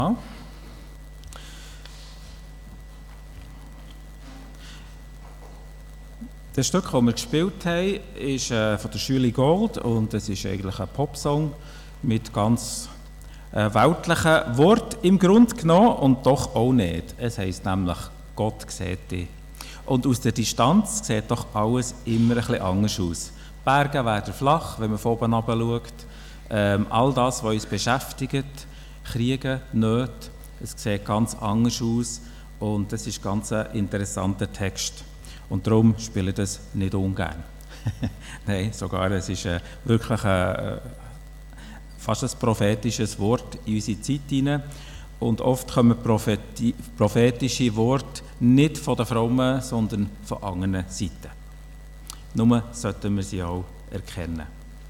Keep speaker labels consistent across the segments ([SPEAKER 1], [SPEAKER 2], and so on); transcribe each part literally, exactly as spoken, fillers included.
[SPEAKER 1] Das Stück, das wir gespielt haben, ist äh, von der Julie Gold und es ist eigentlich ein Popsong mit ganz äh, weltlichen Worten im Grunde genommen und doch auch nicht. Es heisst nämlich «Gott sieht dich». Und aus der Distanz sieht doch alles immer ein bisschen anders aus. Die Berge werden flach, wenn man von oben herunter schaut. Ähm, all das, was uns beschäftigt, Kriege, Nöte, es sieht ganz anders aus und das ist ganz ein interessanter Text. Und darum spiele ich das nicht ungern. Nein, sogar es ist äh, wirklich äh, fast ein prophetisches Wort in unsere Zeit hinein. Und oft kommen Propheti- prophetische Worte nicht von den Frommen, sondern von anderen Seiten. Nur sollten wir sie auch erkennen.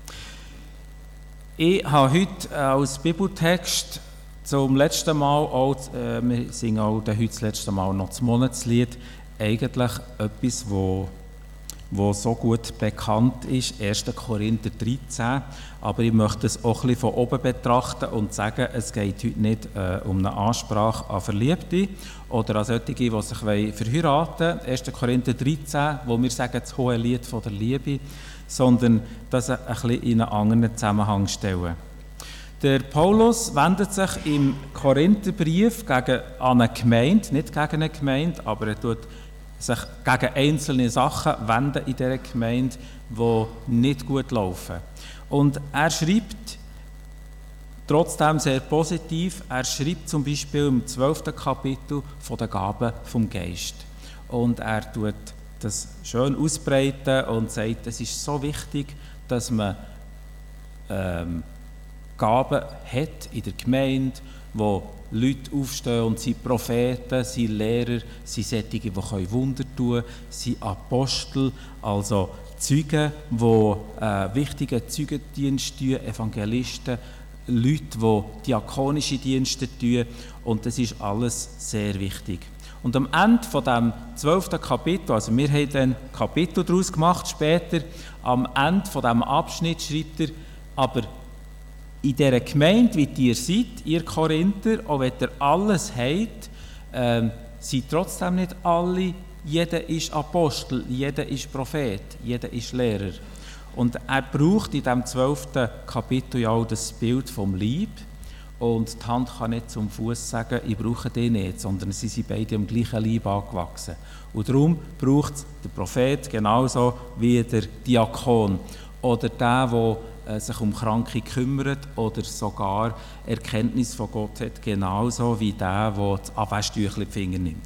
[SPEAKER 1] Ich habe heute als Bibeltext zum letzten Mal, auch, äh, wir singen auch heute das letzte Mal noch das Monatslied, eigentlich etwas, wo, wo so gut bekannt ist, erster Korinther dreizehn, aber ich möchte es auch ein bisschen von oben betrachten und sagen, es geht heute nicht äh, um eine Ansprache an Verliebte oder an solche, die sich verheiraten wollen, erster Korinther dreizehn, wo wir sagen, das hohe Lied von der Liebe, sondern das ein bisschen in einen anderen Zusammenhang stellen. Der Paulus wendet sich im Korintherbrief gegen eine Gemeinde, nicht gegen eine Gemeinde, aber er tut sich gegen einzelne Sachen wenden in dieser Gemeinde, die nicht gut laufen. Und er schreibt trotzdem sehr positiv, er schreibt zum Beispiel im zwölften Kapitel von den Gaben vom Geist. Und er tut das schön ausbreiten und sagt, es ist so wichtig, dass man ähm, Gaben hat in der Gemeinde, wo Leute aufstehen und sind Propheten, sind Lehrer, sind solche, die Wunder tun können, sind Apostel, also Zeugen, die äh, wichtige Zeugendienste tun, Evangelisten, Leute, die diakonische Dienste tun, und das ist alles sehr wichtig. Und am Ende von dem zwölften Kapitel, also wir haben dann Kapitel daraus gemacht später, am Ende von diesem Abschnitt schreibt er, aber in dieser Gemeinde, wie ihr seid, ihr Korinther, auch wenn ihr alles habt, äh, sind trotzdem nicht alle, jeder ist Apostel, jeder ist Prophet, jeder ist Lehrer. Und er braucht in diesem zwölften Kapitel ja auch das Bild vom Leib. Und die Hand kann nicht zum Fuß sagen, ich brauche den nicht, sondern sie sind beide am gleichen Leib angewachsen. Und darum braucht es der Prophet genauso wie der Diakon oder der, der sich um Kranke kümmert oder sogar Erkenntnis von Gott hat, genauso wie der, der das Abwäschtüchlein in die Finger nimmt.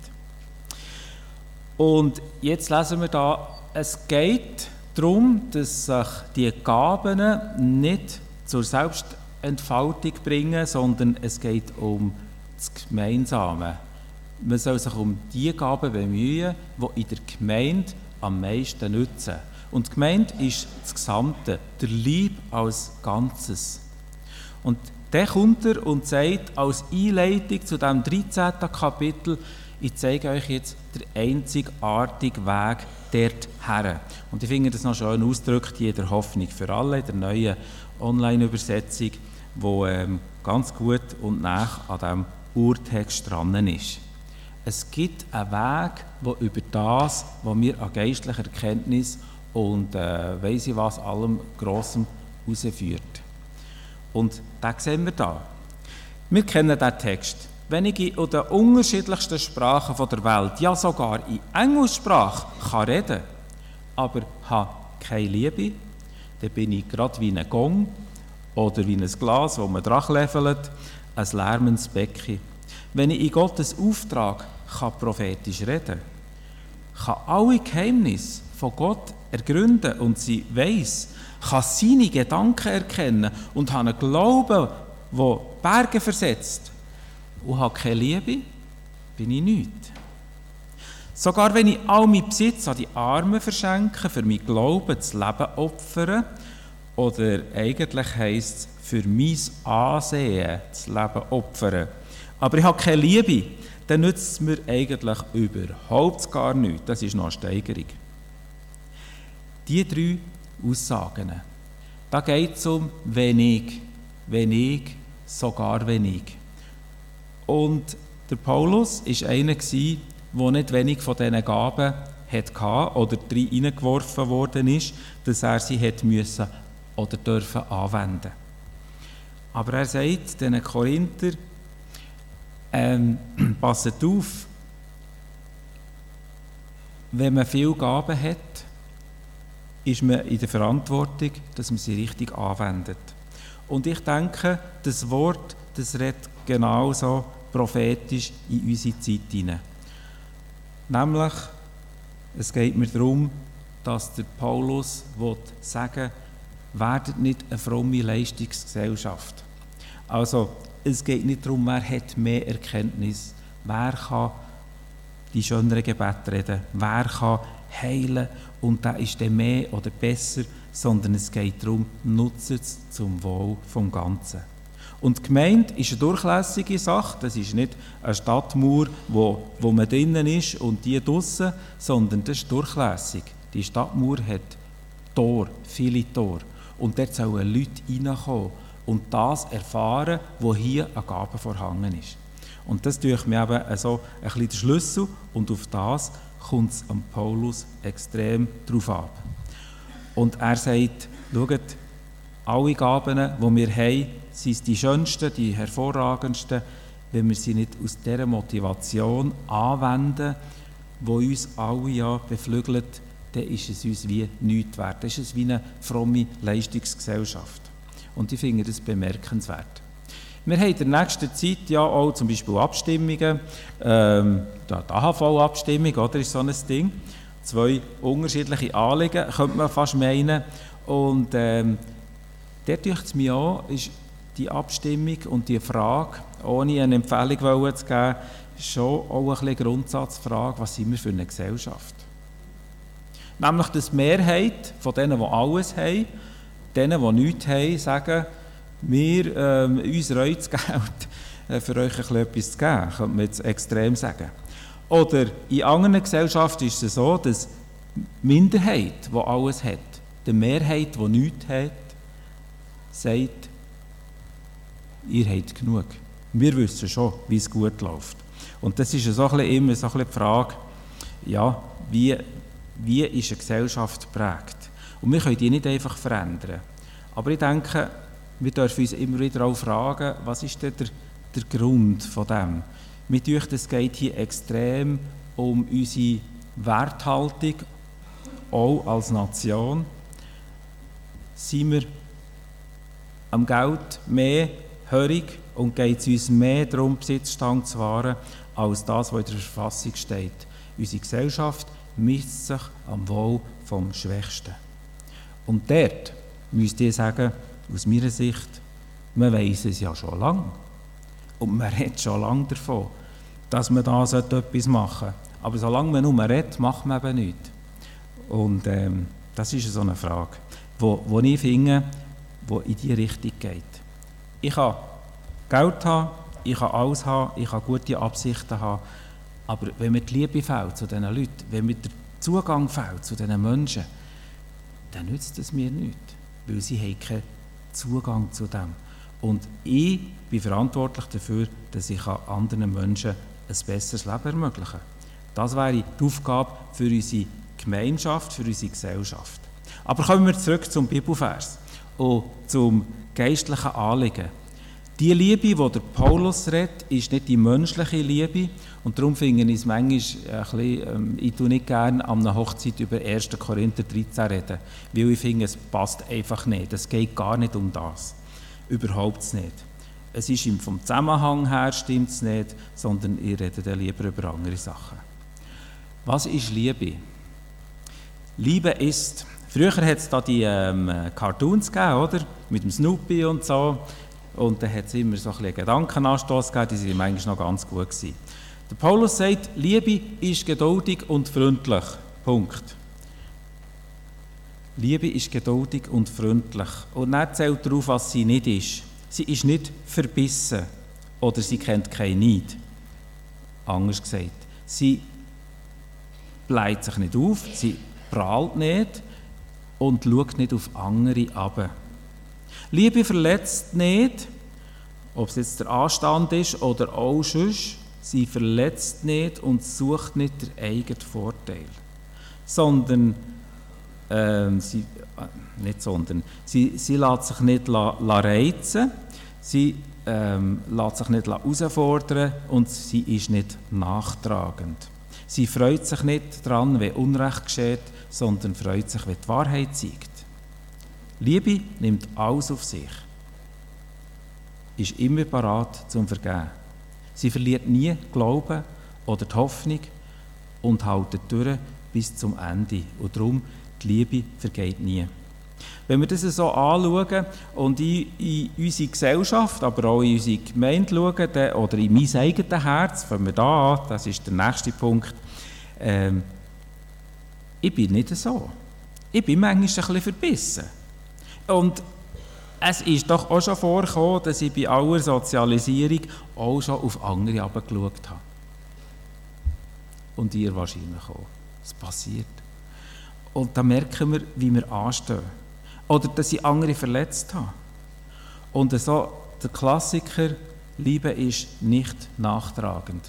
[SPEAKER 1] Und jetzt lesen wir da, es geht darum, dass sich die Gaben nicht zur Selbstentfaltung bringen, sondern es geht um das Gemeinsame. Man soll sich um die Gaben bemühen, die in der Gemeinde am meisten nützen. Und die Gemeinde ist das Gesamte, der Leib als Ganzes. Und dann kommt er und sagt als Einleitung zu diesem dreizehnten Kapitel, ich zeige euch jetzt den einzigartigen Weg dorthin. Und ich finde das noch schön ausgedrückt in der Hoffnung für alle, der neuen Online-Übersetzung, die ähm, ganz gut und nah an diesem Urtext dran ist. Es gibt einen Weg, der über das, was wir an geistlicher Erkenntnis und äh, weiss ich was, allem Grossem herausführt. Und den sehen wir da. Wir kennen diesen Text. Wenn ich in den unterschiedlichsten Sprachen der Welt, ja sogar in Engelssprache, kann reden, aber habe keine Liebe, dann bin ich gerade wie ein Gong oder wie ein Glas, das man dran levelt, ein lärmendes Becken. Wenn ich in Gottes Auftrag kann prophetisch reden kann, alle Geheimnisse von Gott ergründen und sie weiss, kann seine Gedanken erkennen und hat einen Glauben, der Berge versetzt, und habe keine Liebe, bin ich nichts. Sogar wenn ich all meinen Besitz an die Armen verschenke, für mein Glauben das Leben opfern, oder eigentlich heisst es, für mein Ansehen das Leben opfern, aber ich habe keine Liebe, dann nützt es mir eigentlich überhaupt gar nichts. Das ist noch eine Steigerung. Die drei Aussagen, da geht es um wenig, wenig, sogar wenig. Und der Paulus war einer, der nicht wenig von diesen Gaben hatte oder hineingeworfen worden ist, dass er sie hätte müssen oder dürfen anwenden. Aber er sagt den Korinther, ähm, passet auf, wenn man viele Gaben hat, ist man in der Verantwortung, dass man sie richtig anwendet. Und ich denke, das Wort, das redet genauso prophetisch in unsere Zeit hinein. Nämlich, es geht mir darum, dass der Paulus sagen will, werdet nicht eine fromme Leistungsgesellschaft. Also, es geht nicht darum, wer hat mehr Erkenntnis, wer kann die schöneren Gebete reden, wer kann heilen und der ist dann mehr oder besser, sondern es geht darum, nutzt es zum Wohl vom Ganzen. Und gemeint ist eine durchlässige Sache, das ist nicht eine Stadtmauer, wo, wo man drinnen ist und die draussen, sondern das ist durchlässig. Die Stadtmauer hat Tor, viele Tore. Und dort sollen Leute reinkommen und das erfahren, wo hier eine Gabe vorhanden ist. Und das tue ich mir eben so ein bisschen der Schlüssel und auf das kommt es am Paulus extrem drauf ab. Und er sagt, schaut, alle Gaben, die wir haben, sind die schönsten, die hervorragendsten, wenn wir sie nicht aus dieser Motivation anwenden, die uns alle ja beflügelt, dann ist es uns wie nichts wert. Das ist es wie eine fromme Leistungsgesellschaft. Und ich finde das bemerkenswert. Wir haben in der nächsten Zeit ja auch zum Beispiel Abstimmungen, ähm, die A H V-Abstimmung, oder, ist so ein Ding. Zwei unterschiedliche Anliegen, könnte man fast meinen. Und ähm, dort denkt es mir auch, ist die Abstimmung und die Frage, ohne eine Empfehlung zu geben, schon auch ein bisschen Grundsatzfrage, was sind wir für eine Gesellschaft? Nämlich, dass die Mehrheit von denen, die alles haben, denen, die nichts haben, sagen, wir, ähm, uns reut das Geld, äh, für euch ein bisschen etwas zu geben, könnte man jetzt extrem sagen. Oder in anderen Gesellschaften ist es so, dass die Minderheit, die alles hat, die Mehrheit, die nichts hat, sagt, ihr habt genug. Wir wissen schon, wie es gut läuft. Und das ist so ein bisschen immer so ein bisschen die Frage, ja, wie, wie ist eine Gesellschaft geprägt? Und wir können die nicht einfach verändern. Aber ich denke, wir dürfen uns immer wieder auch fragen, was ist denn der, der Grund von dem? Mir denkt, es geht hier extrem um unsere Werthaltung, auch als Nation. Sind wir am Geld mehr hörig und geht es uns mehr darum, Besitzstand zu wahren, als das, was in der Verfassung steht. Unsere Gesellschaft misst sich am Wohl vom Schwächsten. Und dort müsste ich sagen, aus meiner Sicht, man weiss es ja schon lange. Und man redet schon lange davon, dass man da etwas machen sollte. Aber solange man nur redet, macht man eben nichts. Und ähm, das ist so eine Frage, wo, wo ich finde, die in diese Richtung geht. Ich kann Geld haben, ich kann alles haben, ich kann gute Absichten haben, aber wenn mir die Liebe fehlt zu diesen Leuten, wenn mir der Zugang fehlt zu diesen Menschen, dann nützt es mir nichts, weil sie haben keinen Zugang zu dem. Und ich bin verantwortlich dafür, dass ich anderen Menschen ein besseres Leben ermöglichen kann. Das wäre die Aufgabe für unsere Gemeinschaft, für unsere Gesellschaft. Aber kommen wir zurück zum Bibelvers und zum geistlichen Anliegen. Die Liebe, die der Paulus redet, ist nicht die menschliche Liebe. Und darum finde ich es manchmal ein bisschen, ähm, ich tue nicht gerne an einer Hochzeit über erster Korinther dreizehn reden, weil ich finde, es passt einfach nicht. Es geht gar nicht um das. Überhaupt nicht. Es ist ihm vom Zusammenhang her stimmt es nicht, sondern ich rede dann lieber über andere Sachen. Was ist Liebe? Liebe ist, früher hat es da die ähm, Cartoons gegeben, oder? Mit dem Snoopy und so. Und dann hat es immer so ein bisschen Gedankenanstoss gegeben, die waren manchmal noch ganz gut gewesen. Der Paulus sagt, Liebe ist geduldig und freundlich. Punkt. Liebe ist geduldig und freundlich. Und dann zählt darauf, was sie nicht ist. Sie ist nicht verbissen oder sie kennt keinen Neid. Anders gesagt. Sie bleibt sich nicht auf, sie prahlt nicht und schaut nicht auf andere runter. Liebe verletzt nicht ob es jetzt der Anstand ist oder auch sonst, sie verletzt nicht und sucht nicht den eigenen Vorteil, sondern, ähm, sie, äh, nicht sondern, sie, sie lässt sich nicht la, la reizen, sie ähm, lässt sich nicht herausfordern und sie ist nicht nachtragend. Sie freut sich nicht daran, wenn Unrecht geschieht, sondern freut sich, wenn die Wahrheit siegt. Liebe nimmt alles auf sich, ist immer bereit zum Vergeben. Sie verliert nie Glauben oder die Hoffnung und hält durch bis zum Ende. Und darum, die Liebe vergeht nie. Wenn wir das so anschauen und in, in unsere Gesellschaft, aber auch in unsere Gemeinde schauen, dann, oder in mein eigenes Herz, fangen wir da an, das ist der nächste Punkt, ähm, ich bin nicht so. Ich bin manchmal ein bisschen verbissen. Und es ist doch auch schon vorgekommen, dass ich bei aller Sozialisierung auch schon auf andere herabgeschaut habe. Und ihr wahrscheinlich auch. Es passiert. Und da merken wir, wie wir anstehen. Oder dass ich andere verletzt habe. Und so der Klassiker, Liebe ist nicht nachtragend.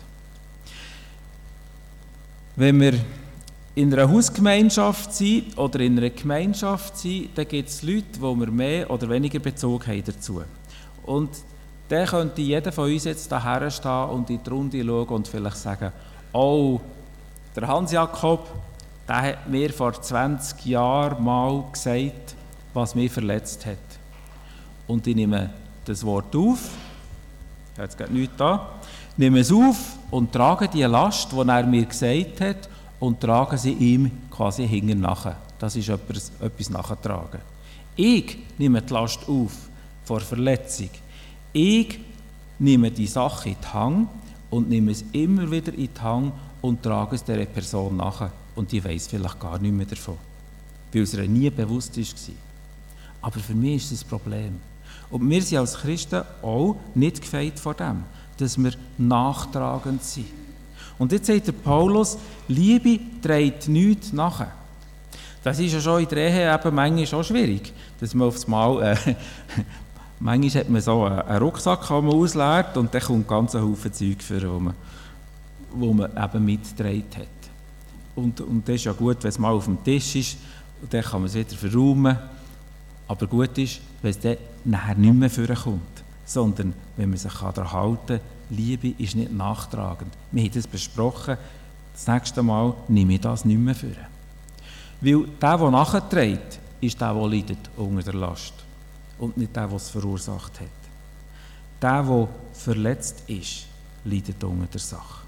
[SPEAKER 1] Wenn wir in einer Hausgemeinschaft sind oder in einer Gemeinschaft sind, dann gibt es Leute, wo wir mehr oder weniger Bezug haben dazu. Und dann könnte jeder von uns jetzt daher stehen und in die Runde schauen und vielleicht sagen, oh, der Hans-Jakob, der hat mir vor zwanzig Jahren mal gesagt, was mich verletzt hat. Und ich nehme das Wort auf, ich habe jetzt gerade nichts da, nehme es auf und trage die Last, die er mir gesagt hat, und trage sie ihm quasi hinten nachher. Das ist etwas, etwas nachtragen. Ich nehme die Last auf vor Verletzung. Ich nehme die Sache in die Hand und nehme es immer wieder in die Hand und trage es dieser Person nachher. Und die weiss vielleicht gar nicht mehr davon, weil es ihr nie bewusst war. Aber für mich ist das ein Problem. Und wir sind als Christen auch nicht gefeit vor dem, dass wir nachtragend sind. Und jetzt sagt der Paulus, Liebe trägt nichts nachher. Das ist ja schon in der Ehe eben manchmal schon schwierig, dass man aufs Mal, äh, manchmal hat man so einen Rucksack, den man ausleert und dann kommt ganz ein Haufen Zeug für, wo man, wo man eben mitgetragen hat. Und, und das ist ja gut, wenn es mal auf dem Tisch ist, und dann kann man es wieder verräumen. Aber gut ist, wenn es dann nachher nicht mehr vorkommt, sondern wenn man sich daran halten kann, Liebe ist nicht nachtragend. Wir haben das besprochen, das nächste Mal nehme ich das nicht mehr vor. Weil der, der nachträgt, ist der, der leidet unter der Last und nicht der, der es verursacht hat. Der, der verletzt ist, leidet unter der Sache.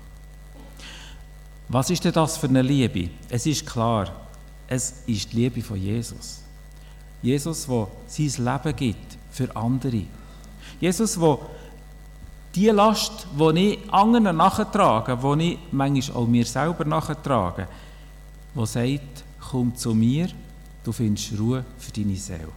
[SPEAKER 1] Was ist denn das für eine Liebe? Es ist klar, es ist die Liebe von Jesus. Jesus, der sein Leben gibt für andere. Jesus, der die Last, die ich anderen nachtrage, die ich manchmal auch mir selber nachtrage, der sagt, komm zu mir, du findest Ruhe für deine Seele.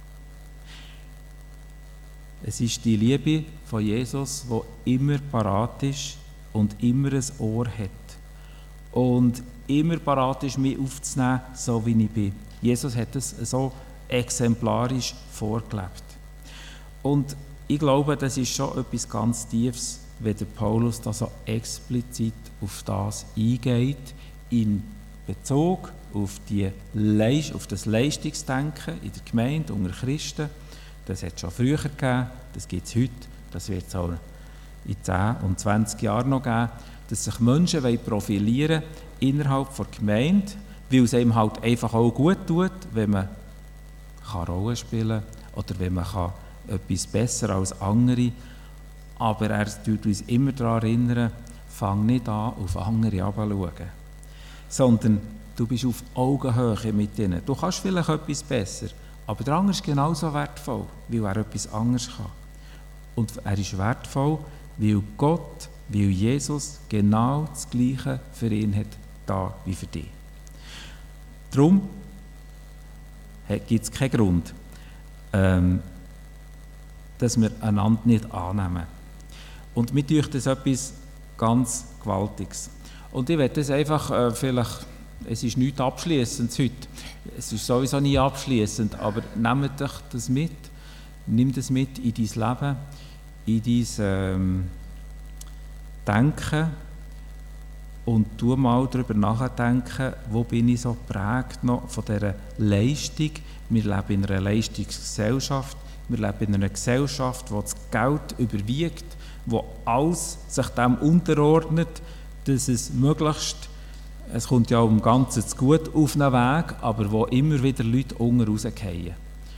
[SPEAKER 1] Es ist die Liebe von Jesus, die immer parat ist und immer ein Ohr hat. Und immer parat ist, mich aufzunehmen, so wie ich bin. Jesus hat es so exemplarisch vorgelebt. Und ich glaube, das ist schon etwas ganz Tiefes, wenn der Paulus da so explizit auf das eingeht, in Bezug auf, die Leist- auf das Leistungsdenken in der Gemeinde unter Christen. Das hat es schon früher gegeben, das gibt es heute, das wird es auch in zehn und zwanzig Jahren noch geben, dass sich Menschen profilieren wollen innerhalb der Gemeinde, weil es einem halt einfach auch gut tut, wenn man Rollen spielen kann oder wenn man kann etwas besser als andere, aber er tut uns immer daran erinnern, fang nicht an, auf andere herabzuschauen, sondern du bist auf Augenhöhe mit ihnen. Du kannst vielleicht etwas besser, aber der andere ist genauso wertvoll, weil er etwas anderes kann. Und er ist wertvoll, weil Gott, weil Jesus genau das Gleiche für ihn hat, da wie für dich. Darum gibt es keinen Grund, ähm, dass wir einander nicht annehmen. Und mir tut das etwas ganz Gewaltiges. Und ich werde das einfach, äh, vielleicht, es ist nichts Abschließendes heute, es ist sowieso nie abschließend, aber nehmt euch das mit, nimm das mit in dein Leben. in dein ähm, Denken und tu mal darüber nachdenken, wo bin ich so geprägt noch von dieser Leistung. Wir leben in einer Leistungsgesellschaft, wir leben in einer Gesellschaft, wo das Geld überwiegt, wo alles sich dem unterordnet, dass es möglichst, es kommt ja um Ganzes gut auf einen Weg, aber wo immer wieder Leute unten rausfallen.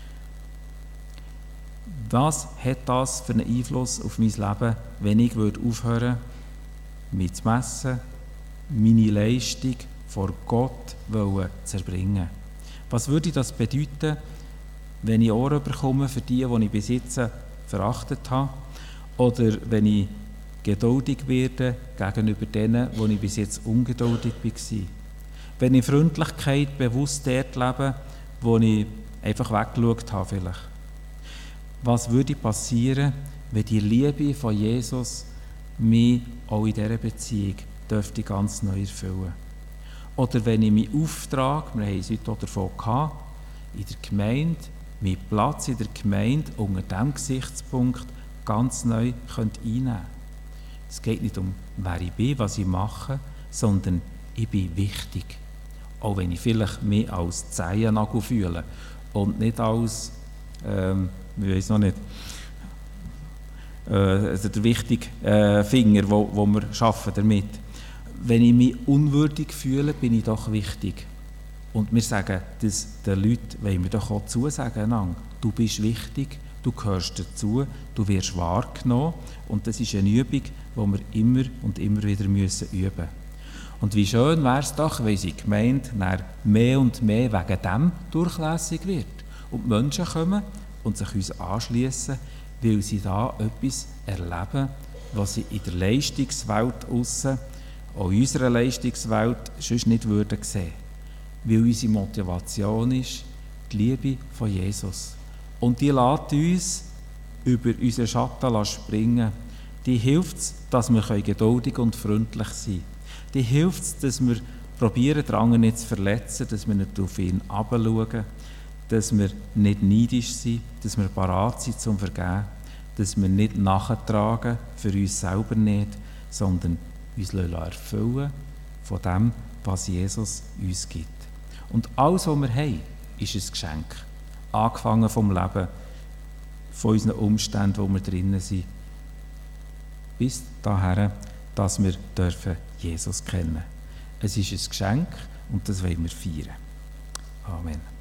[SPEAKER 1] Was hat das für einen Einfluss auf mein Leben, wenn ich aufhören würde, mich zu messen, meine Leistung vor Gott zu erbringen? Was würde das bedeuten, wenn ich Ohren bekomme für die, die ich bis jetzt verachtet habe? Oder wenn ich geduldig werde gegenüber denen, wo ich bis jetzt ungeduldig war? Wenn ich Freundlichkeit bewusst dort lebe, wo ich einfach weggeschaut habe vielleicht? Was würde passieren, wenn die Liebe von Jesus mich auch in dieser Beziehung dürfte ganz neu erfüllen? Oder wenn ich meinen Auftrag, wir haben es heute auch davon gehabt, in der Gemeinde, meinen Platz in der Gemeinde unter diesem Gesichtspunkt ganz neu könnte einnehmen könnte. Es geht nicht um, wer ich bin, was ich mache, sondern ich bin wichtig. Auch wenn ich vielleicht mich als Zehennagel fühle und nicht als, ähm, ich weiß noch nicht, äh, also der wichtige äh, Finger, wo, wo wir arbeiten damit. Wenn ich mich unwürdig fühle, bin ich doch wichtig. Und wir sagen das den Leuten, wollen wir doch auch zusagen, du bist wichtig, du gehörst dazu, du wirst wahrgenommen. Und das ist eine Übung, die wir immer und immer wieder müssen üben müssen. Und wie schön wäre es doch, wenn unsere Gemeinde mehr und mehr wegen dem durchlässig wird. Und die Menschen kommen und sich uns anschliessen, weil sie da etwas erleben, was sie in der Leistungswelt aussen, auch in unserer Leistungswelt, sonst nicht würden sehen. Weil unsere Motivation ist die Liebe von Jesus. Und die lässt uns über unseren Schatten springen. Die hilft es, dass wir geduldig und freundlich sein können. Die hilft es, dass wir probieren, den anderen nicht zu verletzen, dass wir nicht auf ihn herabschauen, dass wir nicht neidisch sind, dass wir parat sind zum Vergeben, dass wir nicht nachtragen, für uns selber nicht, sondern uns erfüllen von dem, was Jesus uns gibt. Und alles, was wir haben, ist ein Geschenk. Angefangen vom Leben, von unseren Umständen, wo wir drinnen sind, bis dahin, dass wir dürfen Jesus kennen. Es ist ein Geschenk und das wollen wir feiern. Amen.